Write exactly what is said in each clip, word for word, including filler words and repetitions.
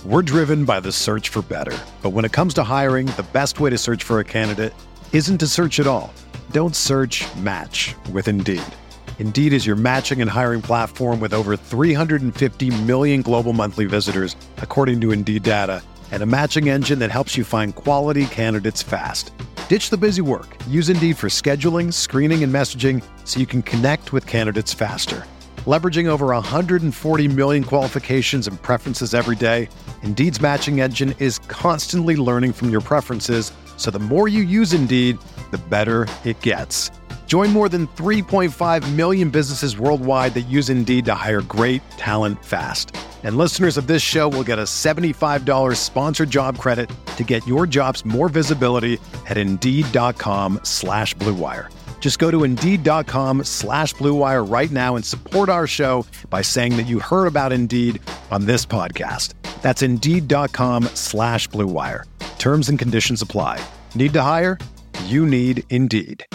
We're driven by the search for better. But when it comes to hiring, the best way to search for a candidate isn't to search at all. Don't search, match with Indeed. Indeed is your matching and hiring platform with over three hundred fifty million global monthly visitors, according to Indeed data, and a matching engine that helps you find quality candidates fast. Ditch the busy work. Use Indeed for scheduling, screening, and messaging so you can connect with candidates faster. Leveraging over one hundred forty million qualifications and preferences every day, Indeed's matching engine is constantly learning from your preferences, so the more you use Indeed, the better it gets. Join more than three point five million businesses worldwide that use Indeed to hire great talent fast. And listeners of this show will get a seventy-five dollars sponsored job credit to get your jobs more visibility at Indeed.com slash Blue Wire. Just go to Indeed.com slash Blue Wire right now and support our show by saying that you heard about Indeed on this podcast. That's Indeed.com slash Blue Wire. Terms and conditions apply. Need to hire? You need Indeed.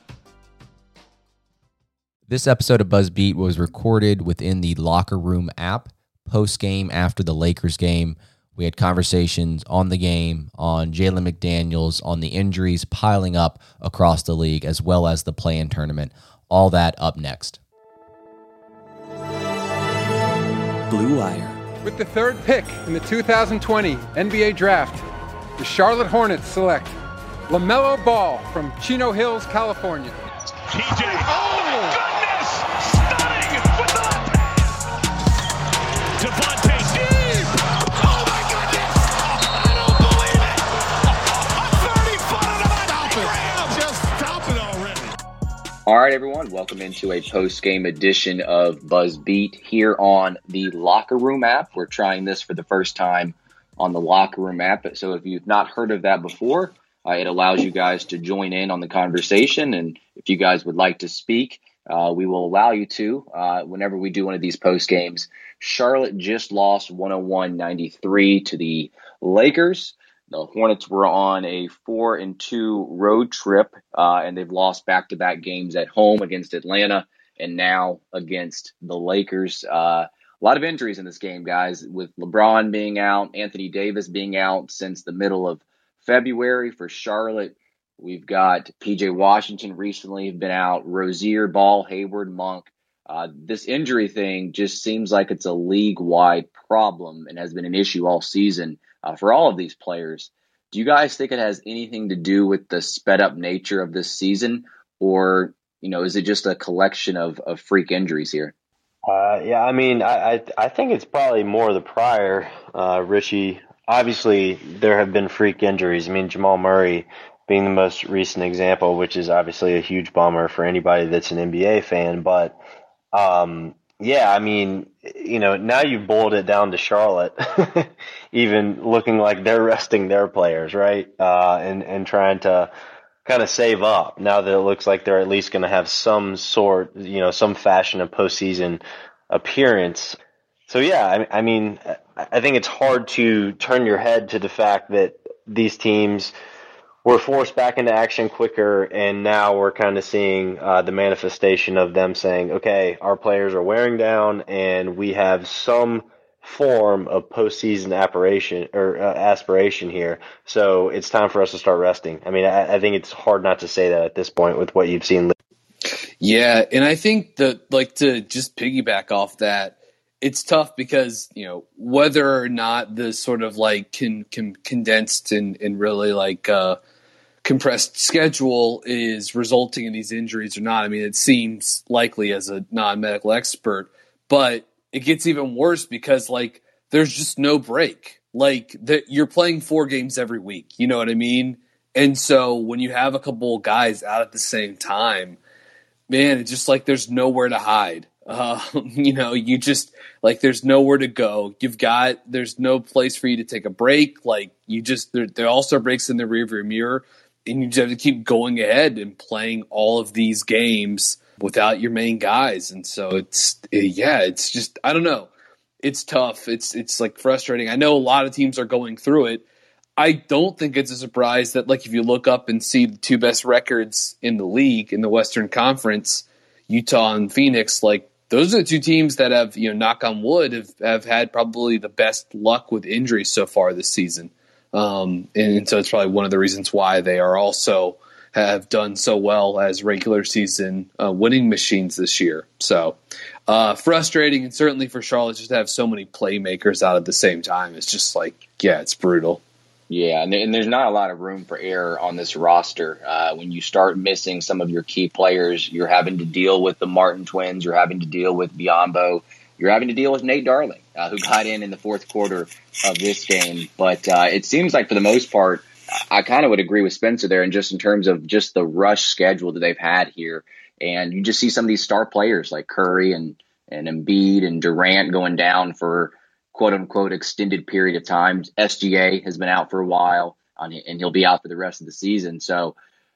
This episode of BuzzBeat was recorded within the Locker Room app post-game after the Lakers game. We had conversations on the game, on Jalen McDaniels, on the injuries piling up across the league, as well as the play-in tournament. All that up next. Blue Wire. With the third pick in the two thousand twenty N B A Draft, the Charlotte Hornets select LaMelo Ball from Chino Hills, California. T J. Oh, my goodness! Stunning with the left hand. Devontae deep. Oh, my goodness! I don't believe it. A thirty-footer to Devontae Graham. Just stop it already. All right, everyone. Welcome into a post-game edition of BuzzBeat here on the Locker Room app. We're trying this for the first time on the Locker Room app. So if you've not heard of that before, Uh, it allows you guys to join in on the conversation, and if you guys would like to speak, uh, we will allow you to uh, whenever we do one of these post games. Charlotte just lost one oh one ninety-three to the Lakers. The Hornets were on a four and two road trip, uh, and they've lost back-to-back games at home against Atlanta and now against the Lakers. Uh, a lot of injuries in this game, guys, with LeBron being out, Anthony Davis being out since the middle of February for Charlotte. We've got P J Washington recently been out, Rozier, Ball, Hayward, Monk. Uh, this injury thing just seems like it's a league-wide problem and has been an issue all season uh, for all of these players. Do you guys think it has anything to do with the sped-up nature of this season, or you know, is it just a collection of, of freak injuries here? Uh, yeah, I mean, I, I I think it's probably more the prior, uh, Richie. Obviously, there have been freak injuries. I mean, Jamal Murray being the most recent example, which is obviously a huge bummer for anybody that's an N B A fan. But, um, yeah, I mean, you know, now you've boiled it down to Charlotte, even looking like they're resting their players, right, uh, and, and trying to kind of save up now that it looks like they're at least going to have some sort, you know, some fashion of postseason appearance. So, yeah, I, I mean, I think it's hard to turn your head to the fact that these teams were forced back into action quicker, and now we're kind of seeing uh, the manifestation of them saying, okay, our players are wearing down, and we have some form of postseason aspiration or uh, aspiration here. So it's time for us to start resting. I mean, I, I think it's hard not to say that at this point with what you've seen. Yeah, and I think that, like, to just piggyback off that, it's tough because, you know, whether or not the sort of like con, con, condensed and, and really like uh, compressed schedule is resulting in these injuries or not. I mean, it seems likely as a non-medical expert, but it gets even worse because like there's just no break. Like that you're playing four games every week. You know what I mean? And so when you have a couple of guys out at the same time, man, it's just like there's nowhere to hide. Uh, you know, you just like there's nowhere to go. You've got there's no place for you to take a break. Like you just there, there also breaks in the rearview mirror, and you just have to keep going ahead and playing all of these games without your main guys. And so it's yeah, it's just I don't know. It's tough. It's it's like frustrating. I know a lot of teams are going through it. I don't think it's a surprise that like if you look up and see the two best records in the league in the Western Conference, Utah and Phoenix, like those are the two teams that have, you know, knock on wood, have, have had probably the best luck with injuries so far this season. Um, and, and so it's probably one of the reasons why they are also have done so well as regular season uh, winning machines this year. So uh, frustrating, and certainly for Charlotte just to have so many playmakers out at the same time. It's just like, yeah, it's brutal. Yeah, and, and there's not a lot of room for error on this roster. Uh, when you start missing some of your key players, you're having to deal with the Martin twins. You're having to deal with Biyombo. You're having to deal with Nate Darling, uh, who got in in the fourth quarter of this game. But uh, it seems like for the most part, I kind of would agree with Spencer there, and just in terms of just the rush schedule that they've had here. And you just see some of these star players like Curry and, and Embiid and Durant going down for quote unquote extended period of time. S G A has been out for a while, and he'll be out for the rest of the season. So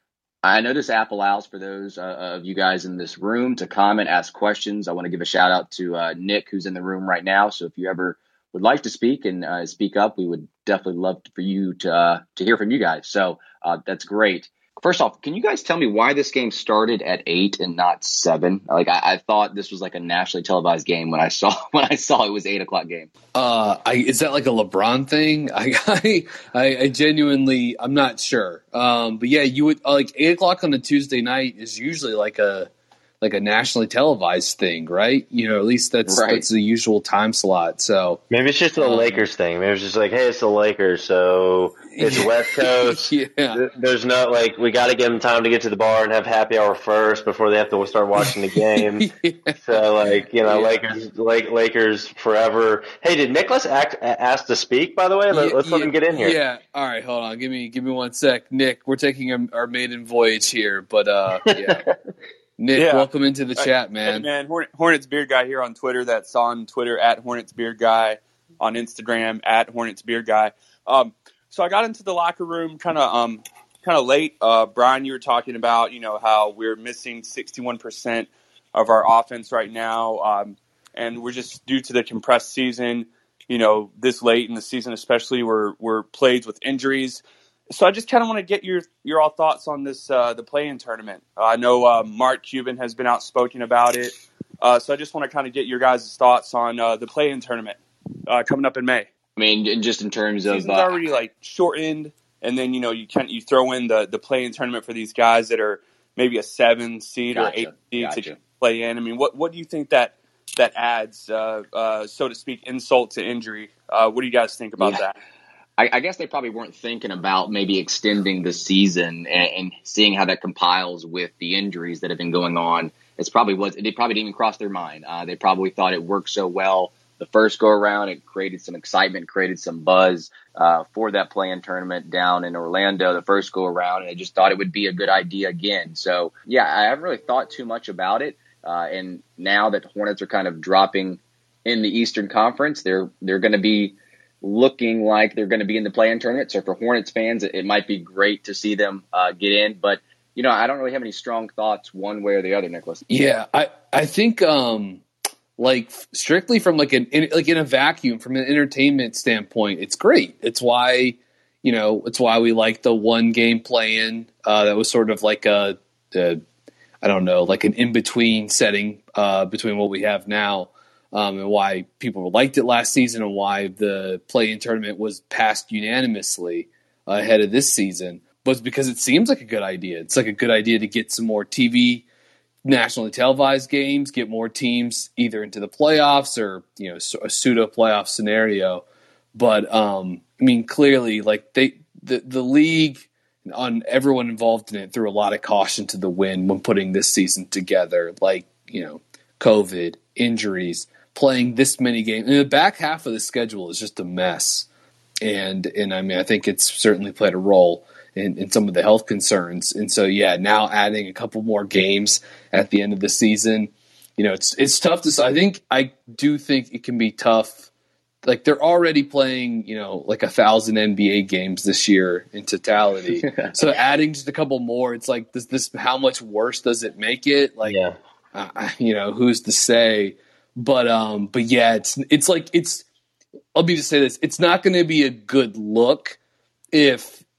I know this app allows for those uh, of you guys in this room to comment, ask questions. I want to give a shout out to uh, Nick, who's in the room right now. So if you ever would like to speak and uh, speak up, we would definitely love for you to uh, to hear from you guys. So uh, that's great. First off, can you guys tell me why this game started at eight and not seven? Like I, I thought this was like a nationally televised game when I saw when I saw it was eight o'clock game. Uh, I, is that like a LeBron thing? I, I, I genuinely, I'm not sure. Um, but yeah, you would like eight o'clock on a Tuesday night is usually like a like a nationally televised thing, right? You know, at least that's right. that's the usual time slot. So maybe it's just a um, Lakers thing. Maybe it's just like, hey, it's the Lakers, so it's West Coast. Yeah. There's no like we got to give them time to get to the bar and have happy hour first before they have to start watching the game. yeah. So like you know, yeah. Lakers, Lake, Lakers forever. Hey, did Nicholas act, ask to speak? By the way, Let, yeah, let's let yeah, him get in here. Yeah. All right, hold on. Give me give me one sec, Nick. We're taking a, our maiden voyage here, but uh, yeah. Nick, yeah. welcome into the chat, man. Hey, man, Hornet, Hornets Beard Guy here on Twitter. That's on Twitter at Hornets Beard Guy, on Instagram at Hornets Beard Guy. Um, so I got into the locker room kind of um, kind of late. Uh, Brian, you were talking about you know how we're missing sixty-one percent of our offense right now, um, and we're just due to the compressed season. You know, this late in the season, especially, we're we're plagued with injuries. So I just kind of want to get your your all thoughts on this uh, the play-in tournament. Uh, I know uh, Mark Cuban has been outspoken about it, uh, so I just want to kind of get your guys' thoughts on uh, the play-in tournament uh, coming up in May. I mean, just in terms of season's uh, already like shortened, and then you know you can you throw in the the play-in tournament for these guys that are maybe a seven seed gotcha, or eight seed gotcha. to play in. I mean, what what do you think that that adds, uh, uh, so to speak, insult to injury? Uh, what do you guys think about yeah. that? I, I guess they probably weren't thinking about maybe extending the season and, and seeing how that compiles with the injuries that have been going on. It's probably was it probably didn't even cross their mind. Uh, they probably thought it worked so well the first go around. It created some excitement, created some buzz uh, for that play-in tournament down in Orlando the first go around, and they just thought it would be a good idea again. So yeah, I haven't really thought too much about it. Uh, and now that the Hornets are kind of dropping in the Eastern Conference, they're they're going to be looking like they're going to be in the play-in tournament. So for Hornets fans, it, it might be great to see them uh, get in. But, you know, I don't really have any strong thoughts one way or the other, Nicholas. Yeah, I, I think um, like strictly from like an in, like in a vacuum, from an entertainment standpoint, it's great. It's why, you know, it's why we like the one game play-in. Uh, that was sort of like a, a, I don't know, like an in-between setting uh, between what we have now. Um, and why people liked it last season and why the play-in tournament was passed unanimously uh, ahead of this season was because it seems like a good idea. It's like a good idea to get some more T V nationally televised games, get more teams either into the playoffs or, you know, a pseudo playoff scenario. But um, I mean, clearly, like they, the, the league on everyone involved in it threw a lot of caution to the wind when putting this season together, like, you know, COVID, injuries, playing this many games. And the back half of the schedule is just a mess. And, and I mean, I think it's certainly played a role in, in some of the health concerns. And so, yeah, now adding a couple more games at the end of the season, you know, it's, it's tough to, I think, I do think it can be tough. Like they're already playing, you know, like a thousand N B A games this year in totality. So adding just a couple more, it's like, this, this, how much worse does it make it? Like, yeah. uh, you know, who's to say? But um, but yeah, it's it's like it's. Let me just say this: it's not going to be a good look if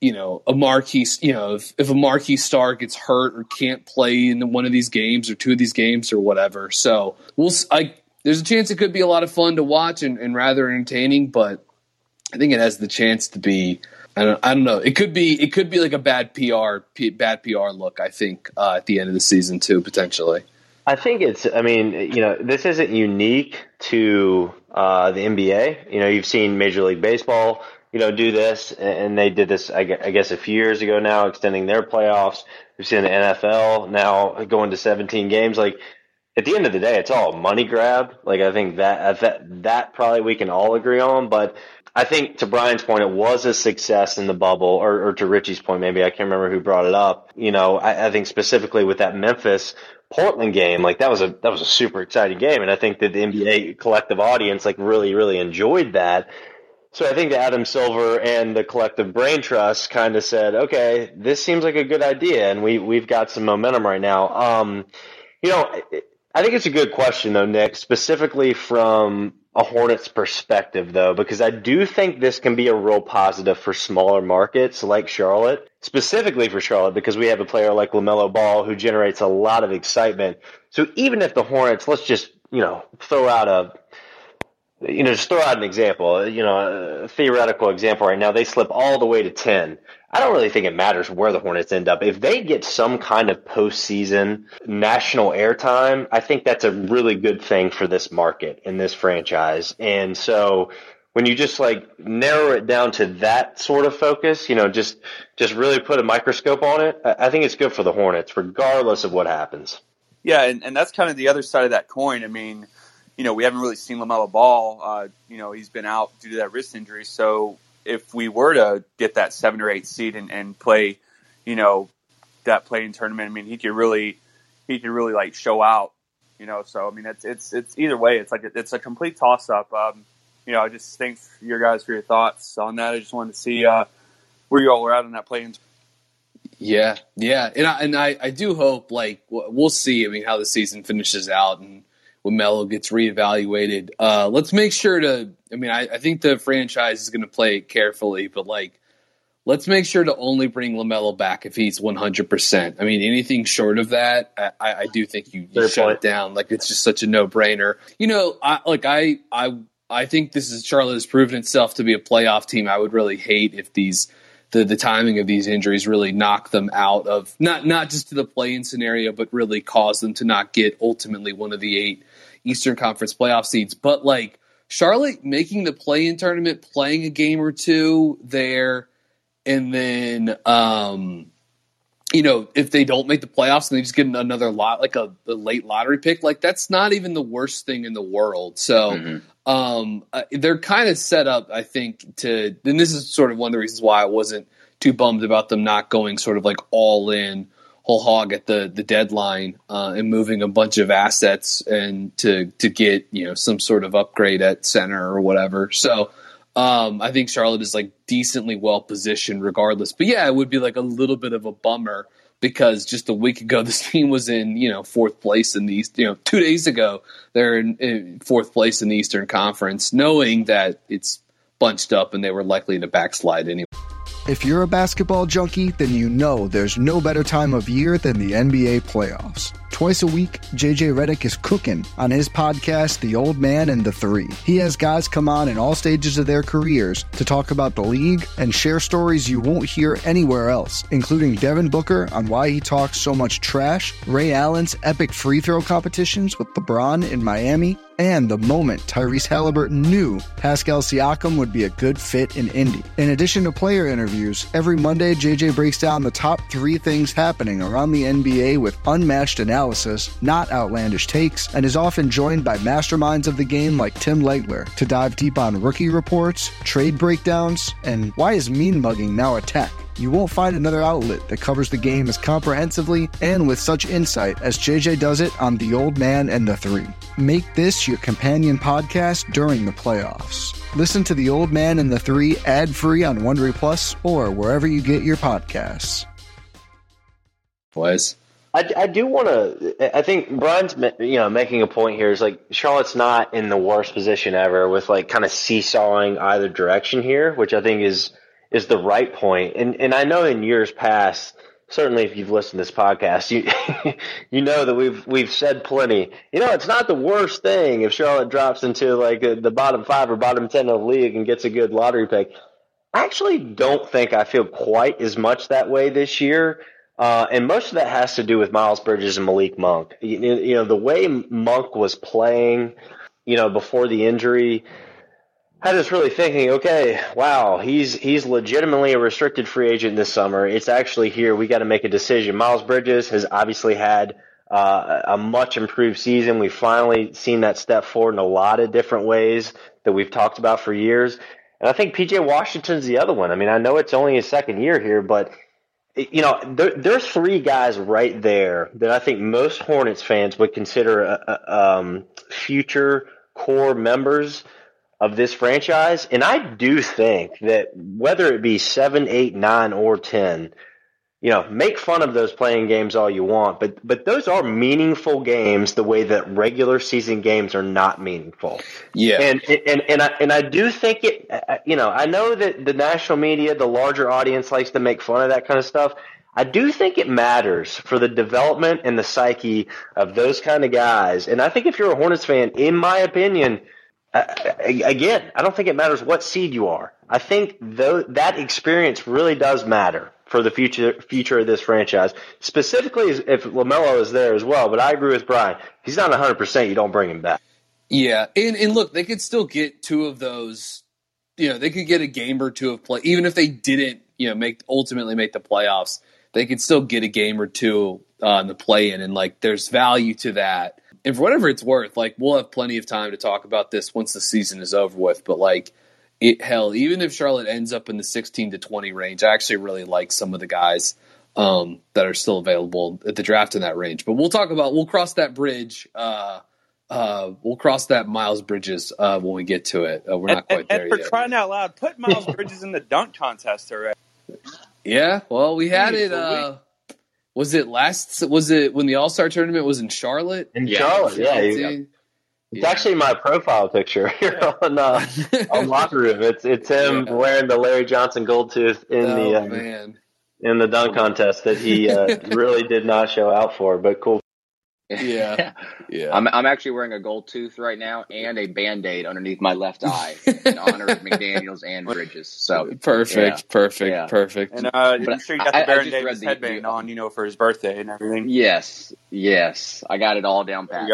you know, a marquee, you know, if, if a marquee star gets hurt or can't play in one of these games or two of these games or whatever. So we'll, I, there's a chance it could be a lot of fun to watch and, and rather entertaining, but I think it has the chance to be, I don't, I don't know. It could be, it could be like a bad P R, P, bad P R look, I think, uh, at the end of the season too, potentially. I think it's, I mean, you know, this isn't unique to uh, the N B A. You know, you've seen Major League Baseball, you know, do this, and they did this, I guess, a few years ago now, extending their playoffs. We've seen the N F L now going to seventeen games. Like, at the end of the day, it's all a money grab. Like, I think that that that probably we can all agree on. But I think to Brian's point, it was a success in the bubble, or, or to Richie's point, maybe I can't remember who brought it up. You know, I, I think specifically with that Memphis Portland game, like that was a that was a super exciting game, and I think that the N B A collective audience like really really enjoyed that. So I think that Adam Silver and the collective brain trust kind of said, okay, this seems like a good idea, and we we've got some momentum right now. Um, you know, I think it's a good question though, Nick, specifically from a Hornets perspective though, because I do think this can be a real positive for smaller markets like Charlotte, specifically for Charlotte, because we have a player like LaMelo Ball who generates a lot of excitement. So even if the Hornets, let's just, you know, throw out a, you know, just throw out an example, you know, a theoretical example right now, they slip all the way to ten. I don't really think it matters where the Hornets end up. If they get some kind of postseason national airtime, I think that's a really good thing for this market and this franchise. And so when you just like narrow it down to that sort of focus, you know, just just really put a microscope on it, I think it's good for the Hornets, regardless of what happens. Yeah, and, and that's kind of the other side of that coin. I mean, you know, we haven't really seen LaMelo Ball. Uh, you know, he's been out due to that wrist injury. So if we were to get that seven or eight seed and, and play, you know, that play-in tournament, I mean, he could really, he could really like show out, you know. So I mean, it's it's it's either way, it's like a, it's a complete toss-up. Um, you know, I just thanks your guys for your thoughts on that. I just wanted to see uh, where you all were at on that play-in. Yeah, yeah, and I and I, I do hope like we'll see. I mean, how the season finishes out and when Melo gets reevaluated. Uh, let's make sure to, I mean, I, I think the franchise is going to play it carefully, but like, let's make sure to only bring LaMelo back if he's one hundred percent. I mean, anything short of that, I, I do think you, you shut it down. Like, it's just such a no-brainer. You know, I, like, I, I, I think this is, Charlotte has proven itself to be a playoff team. I would really hate if these, the, the timing of these injuries really knock them out of, not, not just to the play-in scenario, but really cause them to not get ultimately one of the eight Eastern Conference playoff seeds. But like Charlotte making the play-in tournament, playing a game or two there, and then um, you know, if they don't make the playoffs and they just get another lot, like a, a late lottery pick, like that's not even the worst thing in the world. So mm-hmm. um, uh, they're kind of set up, I think, to. And this is sort of one of the reasons why I wasn't too bummed about them not going sort of like all in. Whole hog at the the deadline uh, and moving a bunch of assets and to to get, you know, some sort of upgrade at center or whatever. So um, I think Charlotte is like decently well positioned regardless. But yeah, it would be like a little bit of a bummer because just a week ago this team was in, you know, fourth place in the East. You know, two days ago they're in, in fourth place in the Eastern Conference, knowing that it's bunched up and they were likely to backslide anyway. If you're a basketball junkie, then you know there's no better time of year than the N B A playoffs. Twice a week, J J Redick is cooking on his podcast, The Old Man and the Three. He has guys come on in all stages of their careers to talk about the league and share stories you won't hear anywhere else, including Devin Booker on why he talks so much trash, Ray Allen's epic free throw competitions with LeBron in Miami, and the moment Tyrese Halliburton knew Pascal Siakam would be a good fit in Indy. In addition to player interviews, every Monday J J breaks down the top three things happening around the N B A with unmatched analysis, not outlandish takes, and is often joined by masterminds of the game like Tim Legler to dive deep on rookie reports, trade breakdowns, and why is mean mugging now a tech? You won't find another outlet that covers the game as comprehensively and with such insight as J J does it on The Old Man and the Three. Make this your companion podcast during the playoffs. Listen to The Old Man and the Three ad-free on Wondery Plus or wherever you get your podcasts. Boys. I, I do want to. I think Brian's, you know, making a point here is like Charlotte's not in the worst position ever with like kind of seesawing either direction here, which I think is is the right point. And and I know in years past, certainly if you've listened to this podcast, you you know that we've we've said plenty. You know, it's not the worst thing if Charlotte drops into like a, the bottom five or bottom ten of the league and gets a good lottery pick. I actually don't think I feel quite as much that way this year. Uh, and most of that has to do with Miles Bridges and Malik Monk. You, you know, the way Monk was playing, you know, before the injury, I was really thinking, okay, wow, he's he's legitimately a restricted free agent this summer. It's actually here. We got to make a decision. Miles Bridges has obviously had uh, a much improved season. We've finally seen that step forward in a lot of different ways that we've talked about for years. And I think P J Washington's the other one. I mean, I know it's only his second year here, but you know, there, there's three guys right there that I think most Hornets fans would consider uh, um, future core members of this franchise. And I do think that whether it be seven, eight, nine, or ten, you know, make fun of those playing games all you want, but but those are meaningful games the way that regular season games are not meaningful. Yeah. And and and I and I do think it, you know, I know that the national media, the larger audience likes to make fun of that kind of stuff. I do think it matters for the development and the psyche of those kind of guys. And I think if you're a Hornets fan, in my opinion, uh, again, I don't think it matters what seed you are. I think though that experience really does matter for the future future of this franchise, specifically if LaMelo is there as well. But I agree with Brian. If he's not one hundred percent, you don't bring him back. Yeah, and, and look, they could still get two of those. You know, they could get a game or two of play. Even if they didn't, you know, make ultimately make the playoffs, they could still get a game or two uh, in the play-in. And, like, there's value to that. And for whatever it's worth, like, we'll have plenty of time to talk about this once the season is over with. But, like, It, hell, even if Charlotte ends up in the sixteen to twenty range, I actually really like some of the guys um, that are still available at the draft in that range. But we'll talk about, we'll cross that bridge. Uh, uh, we'll cross that Miles Bridges uh, when we get to it. Uh, we're not quite and, there and for yet. crying out loud, put Miles Bridges in the dunk contest already. Yeah, well, we had Jeez, it. Uh, was it last? Was it when the All Star tournament was in Charlotte? In yeah, Charlotte, yeah. yeah. It's yeah. actually my profile picture here on, uh, on Locker Room. It's it's him yeah. wearing the Larry Johnson gold tooth in oh, the uh, man. in the dunk contest that he uh, really did not show out for, but cool. Yeah, yeah. I'm I'm actually wearing a gold tooth right now and a Band-Aid underneath my left eye in honor of McDaniels and Bridges. So perfect, yeah. perfect, yeah. perfect. And uh, I'm sure you got the I, Baron I Davis the, headband the, on, you know, for his birthday and everything. Yes, yes, I got it all down pat.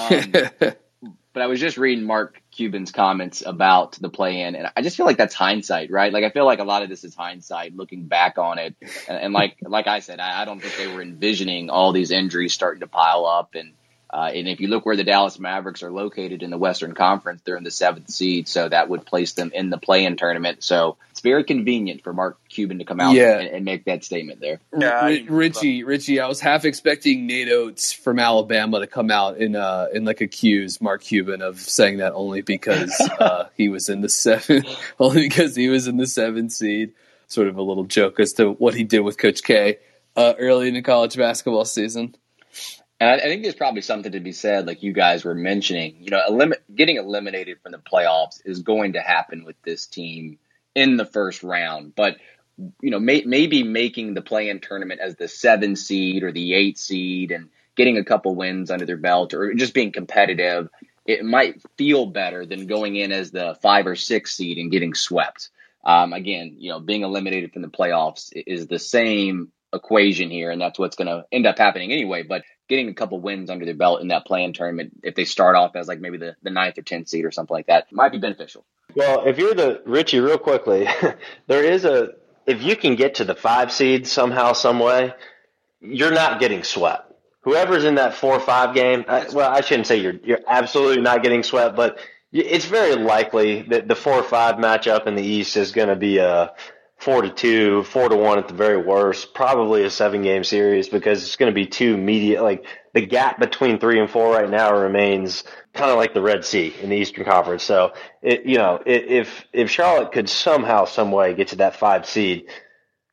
Um, but I was just reading Mark Cuban's comments about the play-in, and I just feel like that's hindsight, right? Like I feel like a lot of this is hindsight, looking back on it, and, and like like I said, I, I don't think they were envisioning all these injuries starting to pile up, and. Uh, and if you look where the Dallas Mavericks are located in the Western Conference, they're in the seventh seed, so that would place them in the play-in tournament. So it's very convenient for Mark Cuban to come out yeah. and, and make that statement there. Yeah, R- Richie, Richie, I was half expecting Nate Oates from Alabama to come out and uh, and like accuse Mark Cuban of saying that only because uh, he was in the seven, only because he was in the seventh seed. Sort of a little joke as to what he did with Coach K uh, early in the college basketball season. And I, I think there's probably something to be said, like you guys were mentioning, you know, elim- getting eliminated from the playoffs is going to happen with this team in the first round. But, you know, may- maybe making the play-in tournament as the seven seed or the eight seed and getting a couple wins under their belt or just being competitive, it might feel better than going in as the five or six seed and getting swept. Um, again, you know, being eliminated from the playoffs is the same equation here, and that's what's going to end up happening anyway. But getting a couple wins under their belt in that play-in tournament, if they start off as like maybe the, the ninth or tenth seed or something like that, might be beneficial. Well, if you're the Richie, real quickly, there is a if you can get to the five seed somehow, some way, you're not getting swept. Whoever's in that four or five game, I, well, I shouldn't say you're you're absolutely not getting swept, but it's very likely that the four or five matchup in the East is going to be a four to two, four to one at the very worst, probably a seven game series because it's going to be two media, like the gap between three and four right now remains kind of like the Red Sea in the Eastern Conference. So, it, you know, if, if Charlotte could somehow, some way get to that five seed,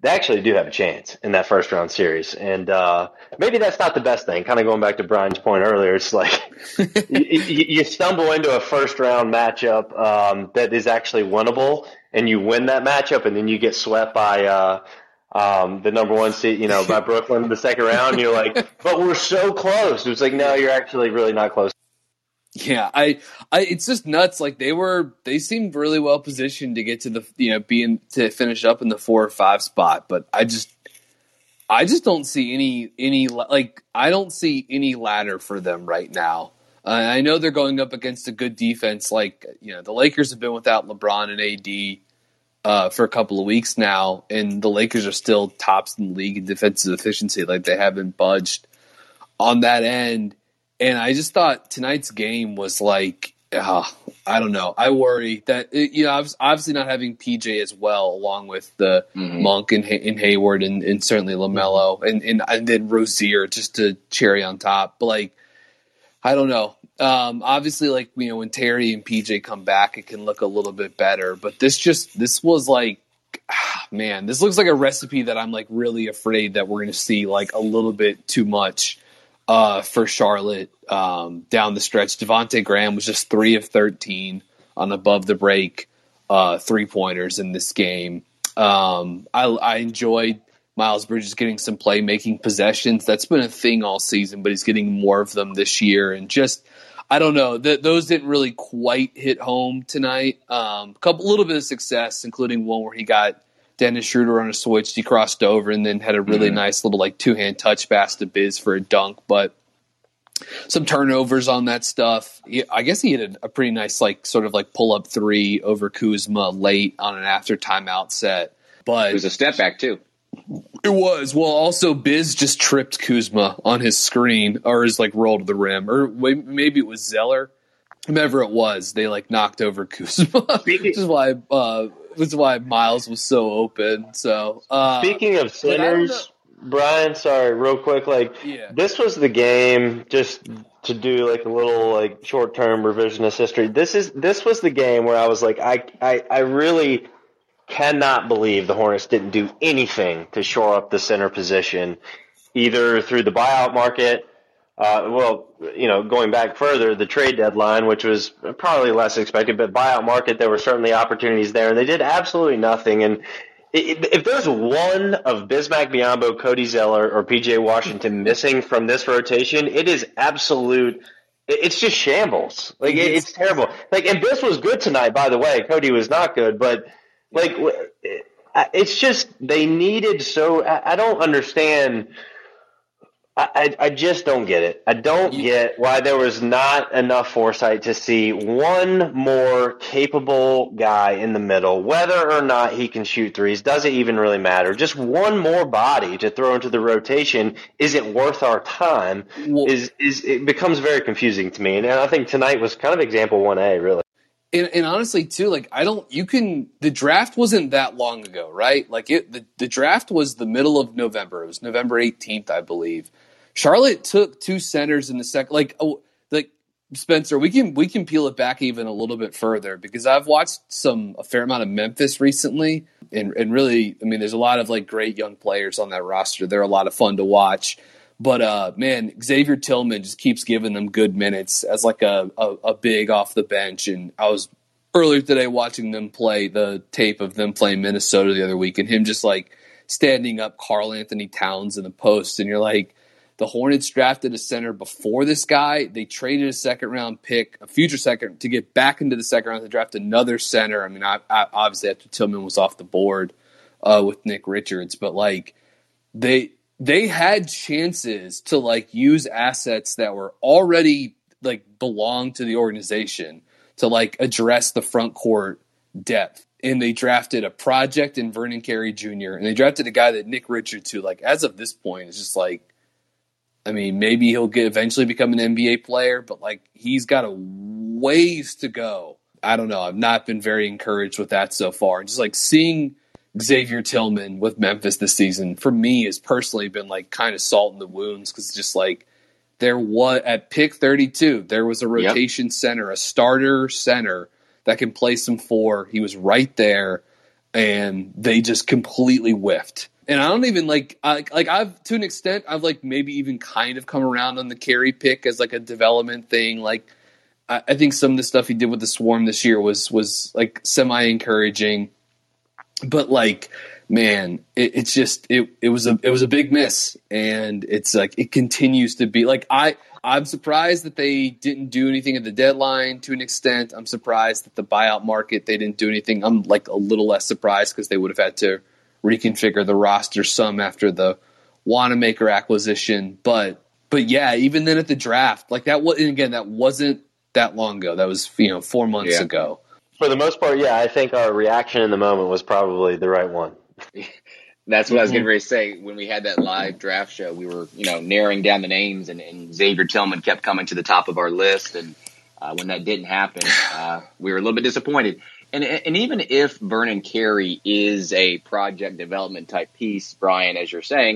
they actually do have a chance in that first round series. And uh, maybe that's not the best thing. Kind of going back to Brian's point earlier, it's like you, you stumble into a first round matchup um, that is actually winnable, and you win that matchup, and then you get swept by uh, um, the number one seed, you know, by Brooklyn in the second round. And you're like, but we're so close. It's like, no, you're actually really not close. Yeah, I, I, it's just nuts. Like they were, they seemed really well positioned to get to the, you know, being to finish up in the four or five spot. But I just, I just don't see any, any like I don't see any ladder for them right now. Uh, I know they're going up against a good defense. Like you know, the Lakers have been without LeBron and A D uh, for a couple of weeks now, and the Lakers are still tops in the league in defensive efficiency. Like they haven't budged on that end. And I just thought tonight's game was like, uh, I don't know. I worry that, you know, obviously not having P J as well, along with the mm-hmm. Monk and, and Hayward and, and certainly LaMelo and, and, and then Rozier just to cherry on top. But, like, I don't know. Um, obviously, like, you know, when Terry and P J come back, it can look a little bit better. But this just, this was like, ah, man, this looks like a recipe that I'm, like, really afraid that we're going to see, like, a little bit too much. Uh, for Charlotte um, down the stretch. Devontae Graham was just three of thirteen on above the break uh, three-pointers in this game. Um, I, I enjoyed Miles Bridges getting some playmaking possessions. That's been a thing all season, but he's getting more of them this year. And just, I don't know, th- those didn't really quite hit home tonight. Um, a couple, little bit of success, including one where he got Dennis Schroeder on a switch, he crossed over and then had a really mm-hmm. nice little like two-hand touch pass to Biz for a dunk. But some turnovers on that stuff. He, I guess he hit a, a pretty nice like sort of like pull-up three over Kuzma late on an after timeout set. But it was a step back too. It was. Well, also Biz just tripped Kuzma on his screen or his like roll to the rim. Or maybe it was Zeller. Whomever it was, they like knocked over Kuzma. Which is why uh This is why Miles was so open. So uh, speaking of sinners, Brian, sorry, real quick, like yeah. this was the game. Just to do like a little like short term revisionist history. This is this was the game where I was like, I I, I really cannot believe the Hornets didn't do anything to shore up the center position, either through the buyout market. Uh, well, you know, going back further, the trade deadline, which was probably less expected, but buyout market, there were certainly opportunities there, and they did absolutely nothing. And if there's one of Bismack Biyombo, Cody Zeller, or P J Washington missing from this rotation, it is absolute. It's just shambles. Like it's, it's terrible. Like, and Bis was good tonight, by the way. Cody was not good, but like it's just they needed so. I don't understand. I, I just don't get it. I don't get why there was not enough foresight to see one more capable guy in the middle, whether or not he can shoot threes, doesn't even really matter. Just one more body to throw into the rotation. Is it worth our time? Well, is is it becomes very confusing to me. And I think tonight was kind of example one A, really. And, and honestly, too, like I don't. You can. The draft wasn't that long ago, right? Like it. The, the draft was the middle of November. It was November eighteenth, I believe. Charlotte took two centers in the second. Like, oh, like Spencer, we can we can peel it back even a little bit further because I've watched some a fair amount of Memphis recently, and and really, I mean, there's a lot of like great young players on that roster. They're a lot of fun to watch. But uh, man, Xavier Tillman just keeps giving them good minutes as like a, a a big off the bench. And I was earlier today watching them play the tape of them playing Minnesota the other week, and him just like standing up Karl Anthony Towns in the post, and you're like. The Hornets drafted a center before this guy. They traded a second-round pick, a future second, to get back into the second round to draft another center. I mean, I, I, obviously after Tillman was off the board uh, with Nick Richards, but like they they had chances to like use assets that were already like belong to the organization to like address the front court depth. And they drafted a project in Vernon Carey Junior And they drafted a guy that Nick Richards, who like as of this point is just like. I mean, maybe he'll get eventually become an N B A player, but like he's got a ways to go. I don't know. I've not been very encouraged with that so far. And just like seeing Xavier Tillman with Memphis this season for me has personally been like kind of salt in the wounds because just like there was at pick thirty-two, there was a rotation yep. center, a starter center that can play some four. He was right there, and they just completely whiffed. And I don't even like, I, like I've, to an extent, I've like maybe even kind of come around on the Carey pick as like a development thing. Like, I, I think some of the stuff he did with the Swarm this year was, was like semi encouraging, but like, man, it, it's just, it, it was a, it was a big miss. And it's like, it continues to be like, I, I'm surprised that they didn't do anything at the deadline to an extent. I'm surprised that the buyout market, they didn't do anything. I'm like a little less surprised because they would have had to reconfigure the roster some after the Wanamaker acquisition. But but yeah, even then at the draft, like that was, and again, that wasn't that long ago. That was, you know, four months yeah. ago. For the most part, yeah, I think our reaction in the moment was probably the right one. That's what I was getting ready to say. When we had that live draft show, we were, you know, narrowing down the names, and, and Xavier Tillman kept coming to the top of our list. And uh, when that didn't happen, uh, we were a little bit disappointed. And, and even if Vernon Carey is a project development type piece, Brian, as you're saying,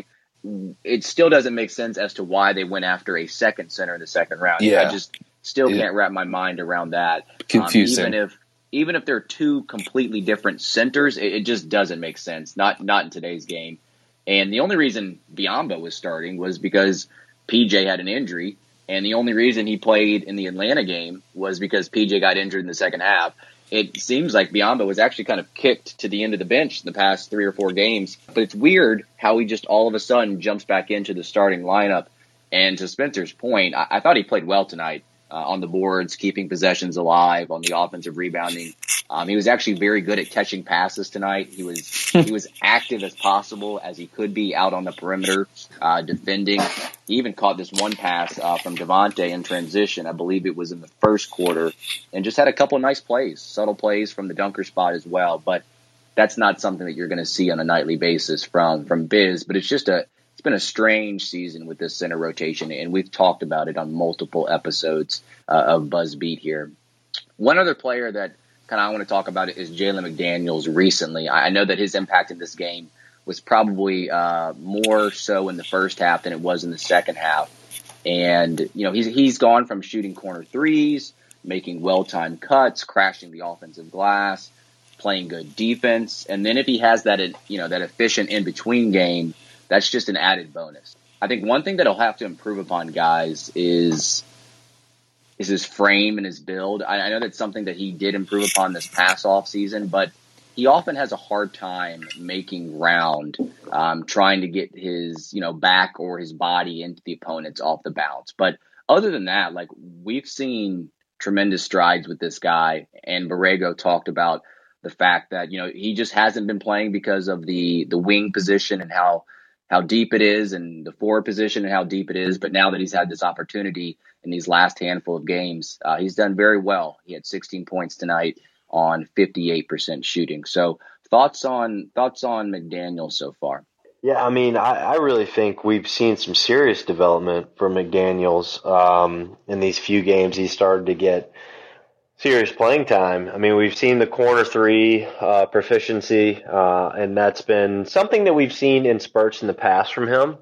it still doesn't make sense as to why they went after a second center in the second round. Yeah. I just still Yeah. can't wrap my mind around that. Confusing. Um, even if even if they're two completely different centers, it, it just doesn't make sense. Not not in today's game. And the only reason Biyombo was starting was because P J had an injury, and the only reason he played in the Atlanta game was because P J got injured in the second half. It seems like Biyombo was actually kind of kicked to the end of the bench in the past three or four games. But it's weird how he just all of a sudden jumps back into the starting lineup. And to Spencer's point, I, I thought he played well tonight uh, on the boards, keeping possessions alive, on the offensive rebounding. Um, he was actually very good at catching passes tonight. He was he was active as possible as he could be out on the perimeter, uh, defending. He even caught this one pass uh, from Devontae in transition. I believe it was in the first quarter, and just had a couple of nice plays, subtle plays from the dunker spot as well. But that's not something that you're going to see on a nightly basis from from Biz. But it's just a it's been a strange season with this center rotation, and we've talked about it on multiple episodes uh, of Buzz Beat here. One other player that kind of I want to talk about it is Jalen McDaniels recently. I know that his impact in this game was probably uh, more so in the first half than it was in the second half. And, you know, he's he's gone from shooting corner threes, making well-timed cuts, crashing the offensive glass, playing good defense. And then if he has that, you know, that efficient in-between game, that's just an added bonus. I think one thing that he'll have to improve upon, guys, is is his frame and his build. I, I know that's something that he did improve upon this past off season, but he often has a hard time making ground, um, trying to get his, you know, back or his body into the opponents off the bounce. But other than that, like, we've seen tremendous strides with this guy, and Borrego talked about the fact that, you know, he just hasn't been playing because of the the wing position and how how deep it is, and the forward position and how deep it is. But now that he's had this opportunity in these last handful of games, uh, he's done very well. He had sixteen points tonight on fifty-eight percent shooting. So thoughts on thoughts on McDaniels so far? Yeah, I mean, I, I really think we've seen some serious development from McDaniels um, in these few games. He started to get serious playing time. I mean, we've seen the corner three uh, proficiency, uh, and that's been something that we've seen in spurts in the past from him.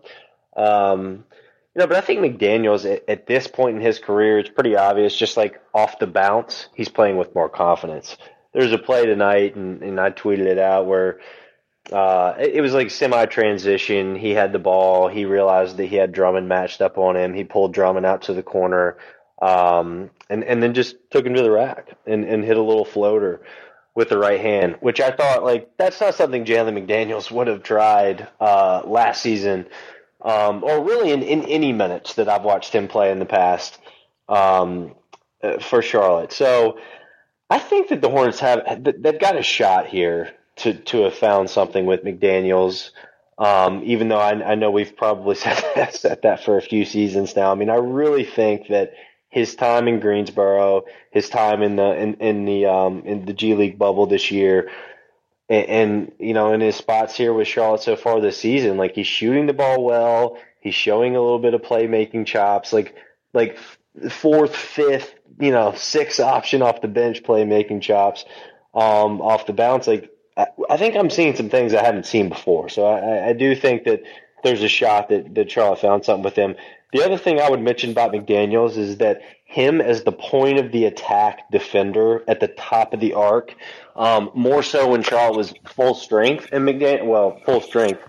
Um, you know, but I think McDaniels at, at this point in his career, it's pretty obvious, just like off the bounce, he's playing with more confidence. There's a play tonight, and, and I tweeted it out, where uh, it, it was like semi-transition. He had the ball. He realized that he had Drummond matched up on him. He pulled Drummond out to the corner. Um, and, and then just took him to the rack and, and hit a little floater with the right hand, which I thought, like, that's not something Jalen McDaniels would have tried uh, last season, um, or really in, in any minutes that I've watched him play in the past um, uh, for Charlotte. So I think that the Hornets have they've got a shot here to, to have found something with McDaniels. Um, even though I, I know we've probably said that, said that for a few seasons now. I mean, I really think that his time in Greensboro, his time in the in, in the um, in the G League bubble this year, and, and you know, in his spots here with Charlotte so far this season, like, he's shooting the ball well, he's showing a little bit of playmaking chops, like like fourth, fifth, you know, sixth option off the bench playmaking chops, um, off the bounce. Like, I, I think I'm seeing some things I haven't seen before. So I, I do think that there's a shot that that Charlotte found something with him. The other thing I would mention about McDaniels is that him as the point of the attack defender at the top of the arc, um, more so when Charlotte was full strength, and McDaniel, well, full strength,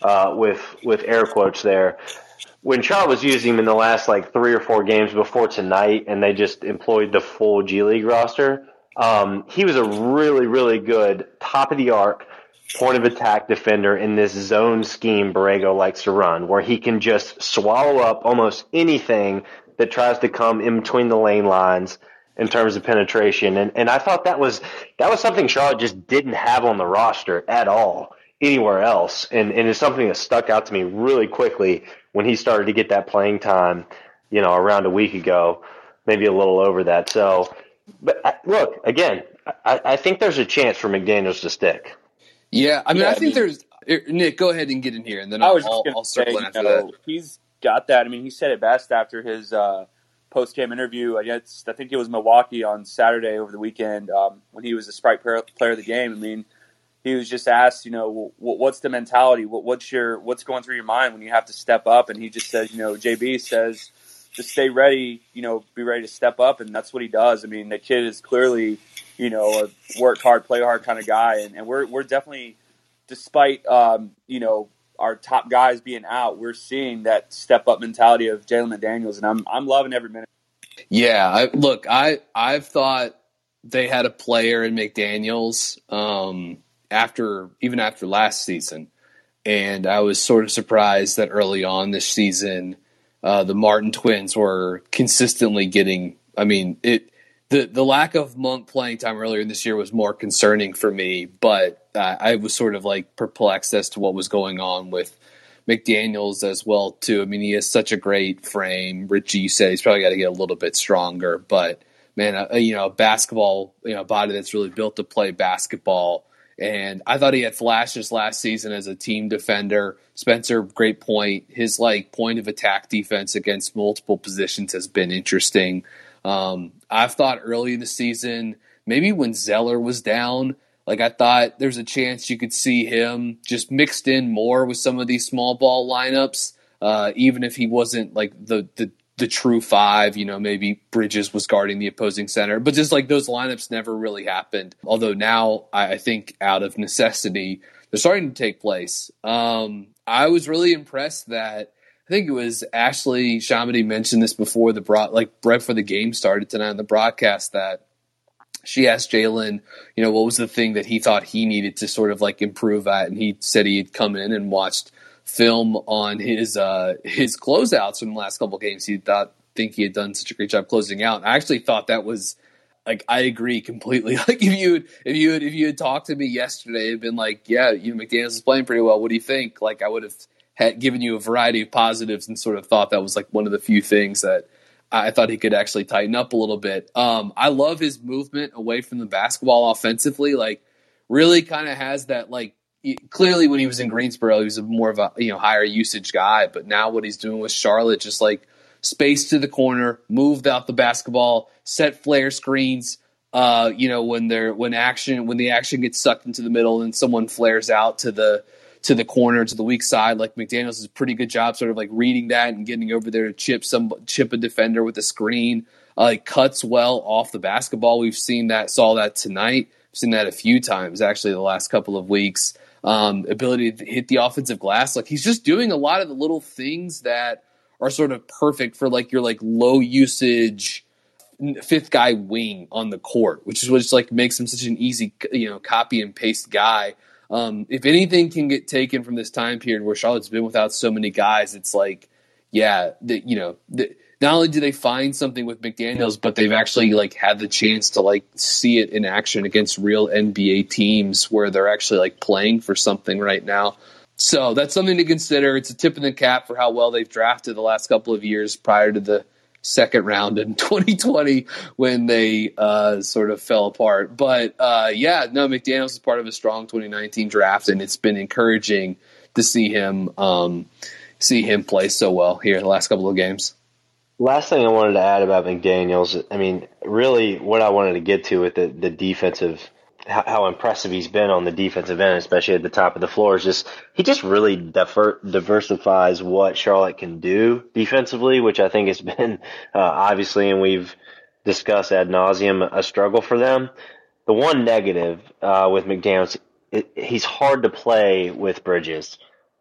uh, with with air quotes there. When Charlotte was using him in the last like three or four games before tonight, and they just employed the full G League roster, um, he was a really, really good top of the arc point of attack defender in this zone scheme Borrego likes to run, where he can just swallow up almost anything that tries to come in between the lane lines in terms of penetration. And and I thought that was that was something Charlotte just didn't have on the roster at all anywhere else. And, and it's something that stuck out to me really quickly when he started to get that playing time, you know, around a week ago, maybe a little over that. So, but look, again, I, I think there's a chance for McDaniels to stick. Yeah, I mean, Yeah, I I think mean- there's – Nick, go ahead and get in here, and then I I'll, was just I'll, gonna I'll circle say, in after you know, that. he's got that. I mean, he said it best after his uh, post-game interview. I guess I think it was Milwaukee on Saturday over the weekend um, when he was the Sprite player, player of the game. I mean, he was just asked, you know, what, what's the mentality? What, what's your what's going through your mind when you have to step up? And he just says, you know, J B says, just stay ready, you know, be ready to step up, and that's what he does. I mean, the kid is clearly, you know, a work hard, play hard kind of guy, and, and we're we're definitely, despite um, you know, our top guys being out, we're seeing that step up mentality of Jalen McDaniels, and I'm I'm loving every minute. Yeah, I, look, I I've thought they had a player in McDaniels um, after even after last season, and I was sort of surprised that early on this season, uh, the Martin twins were consistently getting. I mean, it the the lack of Monk playing time earlier in this year was more concerning for me, but uh, I was sort of like perplexed as to what was going on with McDaniels as well too. I mean, he has such a great frame. Richie, you said he's probably got to get a little bit stronger, but man, uh, you know, basketball, you know, body that's really built to play basketball. And I thought he had flashes last season as a team defender. Spencer, great point. His like point of attack defense against multiple positions has been interesting. Um, I've thought early in the season, maybe when Zeller was down, like I thought there's a chance you could see him just mixed in more with some of these small ball lineups, uh, even if he wasn't like the, the the true five. You know, maybe Bridges was guarding the opposing center, but just like those lineups never really happened. Although now I, I think out of necessity, they're starting to take place. Um, I was really impressed that I think it was Ashley Shamedy mentioned this before the broad, like right before the game started tonight on the broadcast, that she asked Jalen, you know, what was the thing that he thought he needed to sort of like improve at, and he said he had come in and watched film on his uh, his closeouts from the last couple of games. He thought think he had done such a great job closing out. And I actually thought that was like I agree completely. Like if you had, if you had, if you had talked to me yesterday and been like, yeah, you know, McDaniels is playing pretty well. What do you think? Like I would have had given you a variety of positives and sort of thought that was like one of the few things that I thought he could actually tighten up a little bit. Um, I love his movement away from the basketball offensively. Like, really kind of has that. Like, he, clearly when he was in Greensboro, he was a more of a you know higher usage guy. But now what he's doing with Charlotte, just like space to the corner, moved out the basketball, set flare screens. Uh, you know when they're when action when the action gets sucked into the middle and someone flares out to the to the corner, to the weak side, like McDaniels does a pretty good job sort of like reading that and getting over there to chip some chip a defender with a screen. Uh, he cuts well off the basketball. We've seen that, saw that tonight. We've seen that a few times actually the last couple of weeks. Um, ability to hit the offensive glass. Like he's just doing a lot of the little things that are sort of perfect for like your like low usage fifth guy wing on the court, which is what just like makes him such an easy, you know, copy and paste guy. Um, if anything can get taken from this time period where Charlotte's been without so many guys, it's like, yeah, the, you know, the, not only do they find something with McDaniels, but they've actually like had the chance to like see it in action against real N B A teams where they're actually like playing for something right now. So that's something to consider. It's a tip in the cap for how well they've drafted the last couple of years prior to the second round in twenty twenty when they uh, sort of fell apart. But uh, yeah, no, McDaniels is part of a strong twenty nineteen draft, and it's been encouraging to see him um, see him play so well here the last couple of games. Last thing I wanted to add about McDaniels, I mean, really what I wanted to get to with the, the defensive, how, how impressive he's been on the defensive end, especially at the top of the floor, is just he just really diver, diversifies what Charlotte can do defensively, which I think has been uh, obviously, and we've discussed ad nauseum, a struggle for them. The one negative uh, with McDaniels, it, he's hard to play with Bridges.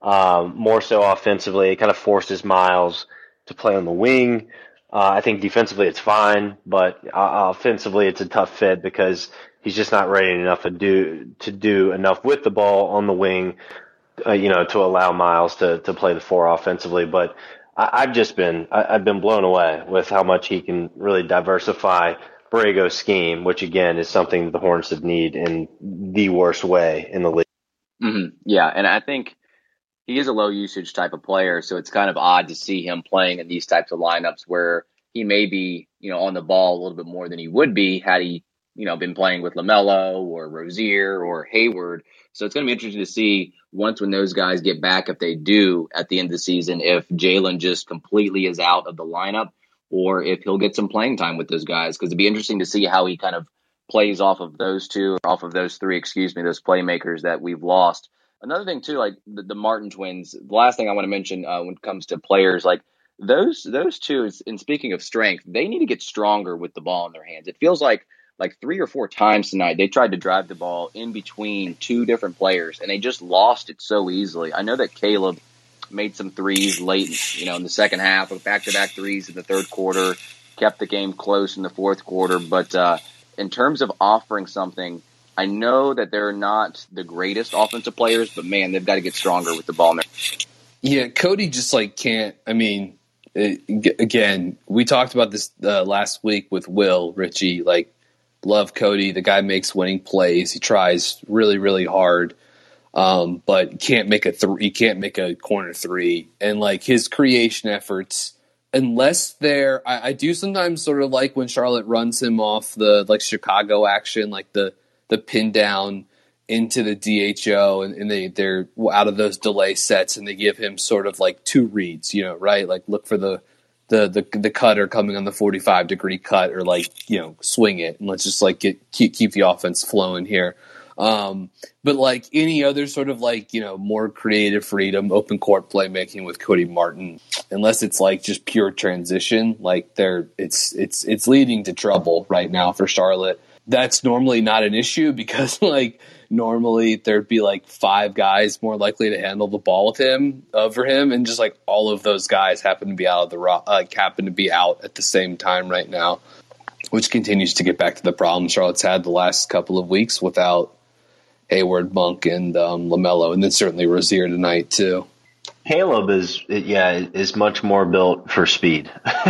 um, more so offensively. It kind of forces Miles to play on the wing. Uh, I think defensively it's fine, but uh, offensively it's a tough fit because he's just not ready enough to do to do enough with the ball on the wing, uh, you know, to allow Miles to to play the four offensively. But I, I've just been I, I've been blown away with how much he can really diversify Borrego's scheme, which again is something the Hornets have need in the worst way in the league. Mm-hmm. Yeah, and I think he is a low usage type of player, so it's kind of odd to see him playing in these types of lineups where he may be, you know, on the ball a little bit more than he would be had he, you know, been playing with LaMelo or Rozier or Hayward. So it's going to be interesting to see once when those guys get back, if they do at the end of the season, if Jalen just completely is out of the lineup or if he'll get some playing time with those guys, because it'd be interesting to see how he kind of plays off of those two, or off of those three, excuse me, those playmakers that we've lost. Another thing, too, like the, the Martin twins, the last thing I want to mention uh, when it comes to players, like those those two, is, and speaking of strength, they need to get stronger with the ball in their hands. It feels like like three or four times tonight, they tried to drive the ball in between two different players, and they just lost it so easily. I know that Caleb made some threes late, you know, in the second half, back-to-back threes in the third quarter, kept the game close in the fourth quarter. But uh, in terms of offering something, I know that they're not the greatest offensive players, but, man, they've got to get stronger with the ball in their hands. Yeah, Cody just, like, can't – I mean, it, again, we talked about this uh, last week with Will, Richie. Like, love Cody. The guy makes winning plays. He tries really, really hard, um, but can't make a th- he can't make a corner three. And, like, his creation efforts – unless they're – I do sometimes sort of like when Charlotte runs him off the, like, Chicago action, like the – the pin down into the D H O, and, and they, they're out of those delay sets, and they give him sort of like two reads, you know, right? Like look for the the the, the cutter coming on the forty-five degree cut, or like, you know, swing it, and let's just like get keep keep the offense flowing here. Um, but like any other sort of like, you know, more creative freedom, open court playmaking with Cody Martin, unless it's like just pure transition, like they're it's it's it's leading to trouble right now for Charlotte. That's normally not an issue because, like, normally there'd be, like, five guys more likely to handle the ball with him over him, and just, like, all of those guys happen to be out of the ro- uh, happen to be out at the same time right now, which continues to get back to the problem Charlotte's had the last couple of weeks without Hayward, Monk, and um, LaMelo, and then certainly Rozier tonight too. Caleb is, yeah, is much more built for speed.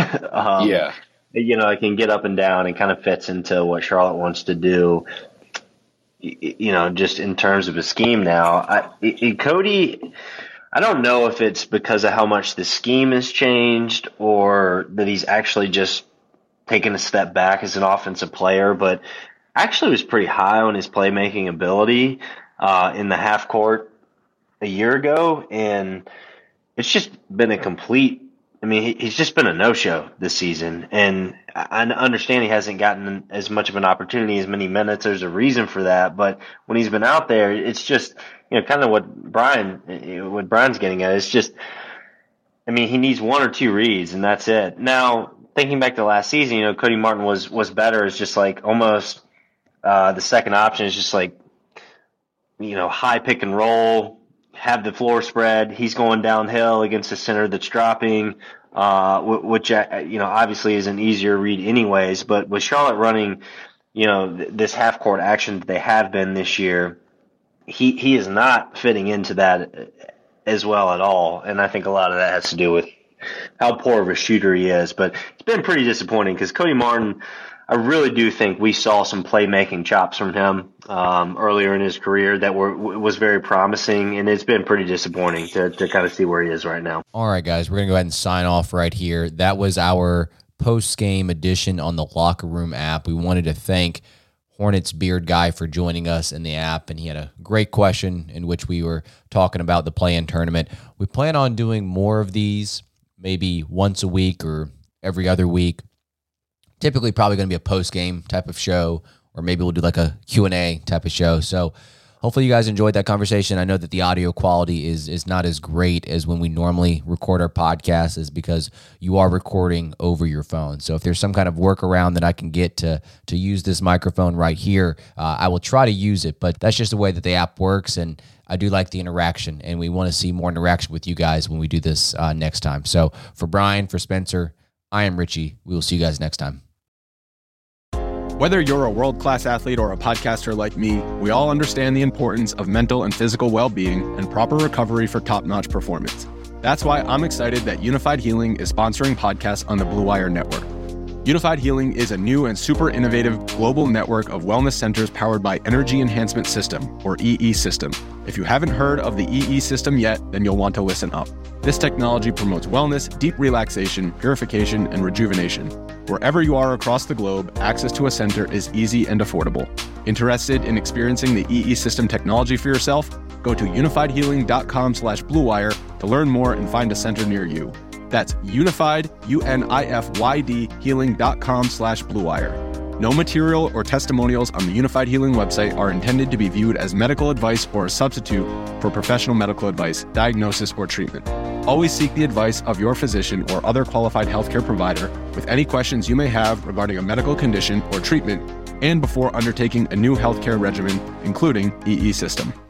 um, yeah. You know, it can get up and down and kind of fits into what Charlotte wants to do, you know, just in terms of a scheme now. I, it, Cody, I don't know if it's because of how much the scheme has changed or that he's actually just taken a step back as an offensive player, but actually was pretty high on his playmaking ability uh, in the half court a year ago, and it's just been a complete I mean, he's just been a no-show this season, and I understand he hasn't gotten as much of an opportunity, as many minutes. There's a reason for that, but when he's been out there, it's just, you know, kind of what Brian, what Brian's getting at. It's just, I mean, he needs one or two reads, and that's it. Now, thinking back to last season, you know, Cody Martin was was better. It's just like almost uh, the second option is just like, you know, high pick and roll, have the floor spread. He's going downhill against a center that's dropping, uh, which, you know, obviously is an easier read anyways. But with Charlotte running, you know, this half court action that they have been this year, he, he is not fitting into that as well at all. And I think a lot of that has to do with how poor of a shooter he is. But it's been pretty disappointing because Cody Martin, I really do think we saw some playmaking chops from him um, earlier in his career that were was very promising, and it's been pretty disappointing to to kind of see where he is right now. All right, guys, we're going to go ahead and sign off right here. That was our post-game edition on the Locker Room app. We wanted to thank Hornets Beard Guy for joining us in the app, and he had a great question in which we were talking about the play-in tournament. We plan on doing more of these, maybe once a week or every other week. Typically probably going to be a post-game type of show, or maybe we'll do like a Q and A type of show. So hopefully you guys enjoyed that conversation. I know that the audio quality is is not as great as when we normally record our podcast, is because you are recording over your phone. So if there's some kind of workaround that I can get to to use this microphone right here, uh, I will try to use it. But that's just the way that the app works, and I do like the interaction, and we want to see more interaction with you guys when we do this uh, next time. So for Brian, for Spencer, I am Richie. We will see you guys next time. Whether you're a world-class athlete or a podcaster like me, we all understand the importance of mental and physical well-being and proper recovery for top-notch performance. That's why I'm excited that Unified Healing is sponsoring podcasts on the Blue Wire Network. Unified Healing is a new and super innovative global network of wellness centers powered by Energy Enhancement System, or E E System. If you haven't heard of the E E System yet, then you'll want to listen up. This technology promotes wellness, deep relaxation, purification, and rejuvenation. Wherever you are across the globe, access to a center is easy and affordable. Interested in experiencing the E E System technology for yourself? Go to unified healing dot com slash blue wire to learn more and find a center near you. That's unified, U N I F Y D, healing dot com slash blue wire. No material or testimonials on the Unified Healing website are intended to be viewed as medical advice or a substitute for professional medical advice, diagnosis, or treatment. Always seek the advice of your physician or other qualified healthcare provider with any questions you may have regarding a medical condition or treatment, and before undertaking a new healthcare regimen, including E E System.